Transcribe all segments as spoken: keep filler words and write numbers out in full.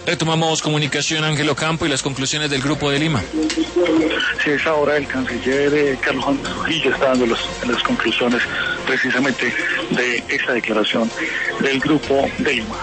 Retomamos comunicación, Ángelo Campo, y las conclusiones del Grupo de Lima. Sí, es ahora el canciller eh, Carlos Holmes Trujillo está dando los, las conclusiones precisamente de esta declaración del Grupo de Lima.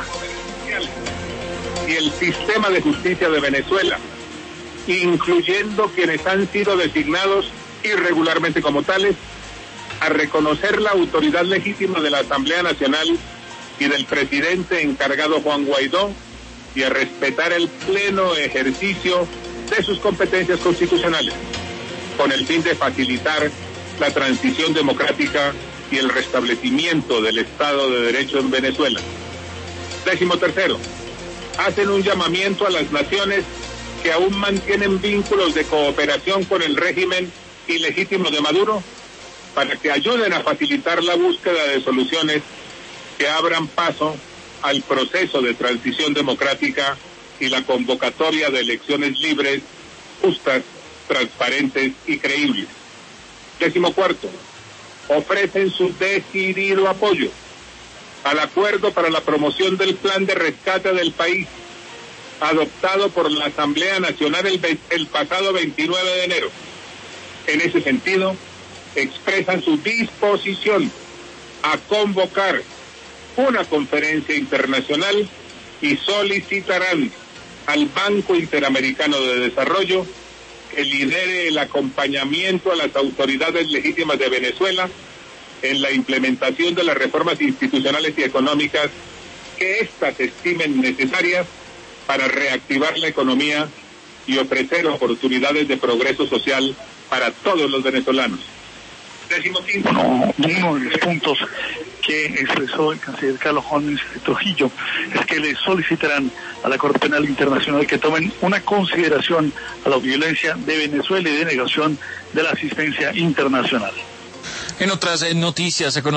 Y el sistema de justicia de Venezuela, incluyendo quienes han sido designados irregularmente como tales, a reconocer la autoridad legítima de la Asamblea Nacional y del presidente encargado Juan Guaidó, y a respetar el pleno ejercicio de sus competencias constitucionales, con el fin de facilitar la transición democrática y el restablecimiento del Estado de Derecho en Venezuela. Décimo tercero, hacen un llamamiento a las naciones que aún mantienen vínculos de cooperación con el régimen ilegítimo de Maduro para que ayuden a facilitar la búsqueda de soluciones que abran paso al proceso de transición democrática y la convocatoria de elecciones libres, justas, transparentes y creíbles. Décimo cuarto, ofrecen su decidido apoyo al acuerdo para la promoción del plan de rescate del país, adoptado por la Asamblea Nacional el, el pasado veintinueve de enero. En ese sentido, expresan su disposición a convocar una conferencia internacional y solicitarán al Banco Interamericano de Desarrollo que lidere el acompañamiento a las autoridades legítimas de Venezuela en la implementación de las reformas institucionales y económicas que éstas estimen necesarias para reactivar la economía y ofrecer oportunidades de progreso social para todos los venezolanos. Décimo quinto. Bueno, uno de los puntos que expresó el canciller Carlos Holmes Trujillo es que le solicitarán a la Corte Penal Internacional que tomen una consideración a la violencia de Venezuela y de negación de la asistencia internacional. En otras noticias económicas,